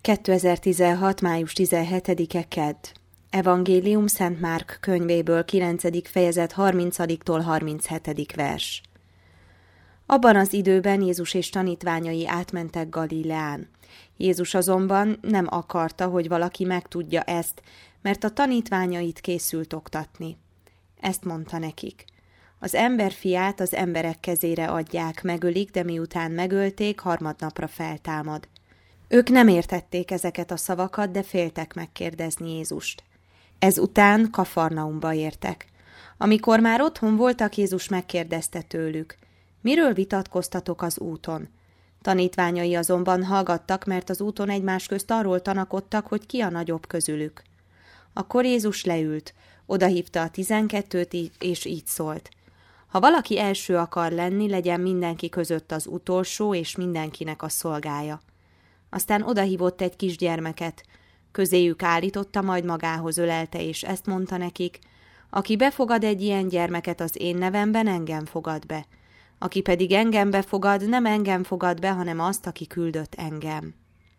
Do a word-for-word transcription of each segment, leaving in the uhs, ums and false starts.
kétezer-tizenhat. május tizenhetedike. Kedd. Evangélium Szent Márk könyvéből, kilencedik fejezet, harmincadiktól harminchetedik vers. Abban az időben Jézus és tanítványai átmentek Galileán. Jézus azonban nem akarta, hogy valaki megtudja ezt, mert a tanítványait készült oktatni. Ezt mondta nekik: az emberfiát az emberek kezére adják, megölik, de miután megölték, harmadnapra feltámad. Ők nem értették ezeket a szavakat, de féltek megkérdezni Jézust. Ezután Kafarnaumba értek. Amikor már otthon voltak, Jézus megkérdezte tőlük: miről vitatkoztatok az úton? Tanítványai azonban hallgattak, mert az úton egymás közt arról tanakodtak, hogy ki a nagyobb közülük. Akkor Jézus leült, odahívta a tizenkettőt, és így szólt: ha valaki első akar lenni, legyen mindenki között az utolsó, és mindenkinek a szolgája. Aztán odahívott egy kisgyermeket, közéjük állította, majd magához ölelte, és ezt mondta nekik: aki befogad egy ilyen gyermeket az én nevemben, engem fogad be. Aki pedig engem befogad, nem engem fogad be, hanem azt, aki küldött engem.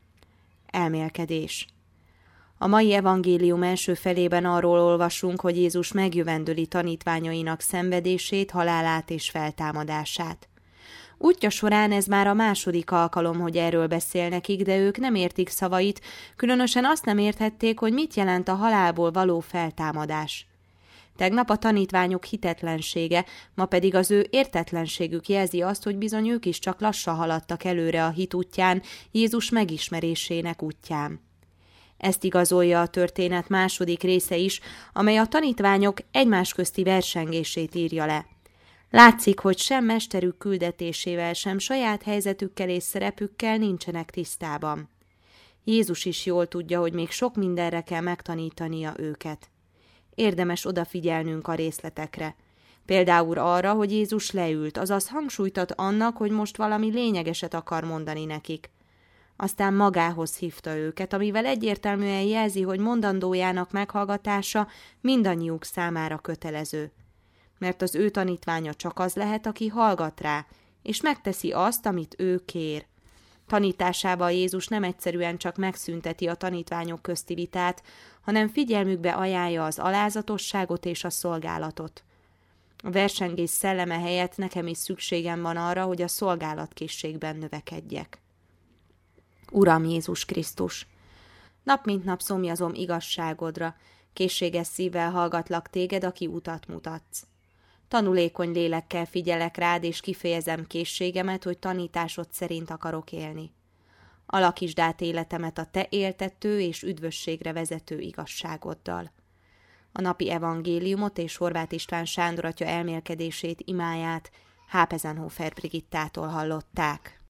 Elmélkedés. A mai evangélium első felében arról olvasunk, hogy Jézus megjövendöli tanítványainak szenvedését, halálát és feltámadását. Útja során ez már a második alkalom, hogy erről beszél nekik, de ők nem értik szavait, különösen azt nem érthették, hogy mit jelent a halálból való feltámadás. Tegnap a tanítványok hitetlensége, ma pedig az ő értetlenségük jelzi azt, hogy bizony ők is csak lassan haladtak előre a hit útján, Jézus megismerésének útján. Ezt igazolja a történet második része is, amely a tanítványok egymás közti versengését írja le. Látszik, hogy sem mesterük küldetésével, sem saját helyzetükkel és szerepükkel nincsenek tisztában. Jézus is jól tudja, hogy még sok mindenre kell megtanítania őket. Érdemes odafigyelnünk a részletekre. Például arra, hogy Jézus leült, azaz hangsúlyt ad annak, hogy most valami lényegeset akar mondani nekik. Aztán magához hívta őket, amivel egyértelműen jelzi, hogy mondandójának meghallgatása mindannyiuk számára kötelező. Mert az ő tanítványa csak az lehet, aki hallgat rá, és megteszi azt, amit ő kér. Tanításával Jézus nem egyszerűen csak megszünteti a tanítványok közti vitát, hanem figyelmükbe ajánlja az alázatosságot és a szolgálatot. A versengés szelleme helyett nekem is szükségem van arra, hogy a szolgálatkészségben növekedjek. Uram Jézus Krisztus! Nap mint nap szomjazom igazságodra, készséges szívvel hallgatlak téged, aki utat mutatsz. Tanulékony lélekkel figyelek rád, és kifejezem készségemet, hogy tanításod szerint akarok élni. Alakítsd át életemet a te éltető és üdvösségre vezető igazságoddal. A napi evangéliumot és Horváth István Sándor atya elmélkedését, imáját Hápezenhofer Brigittától hallották.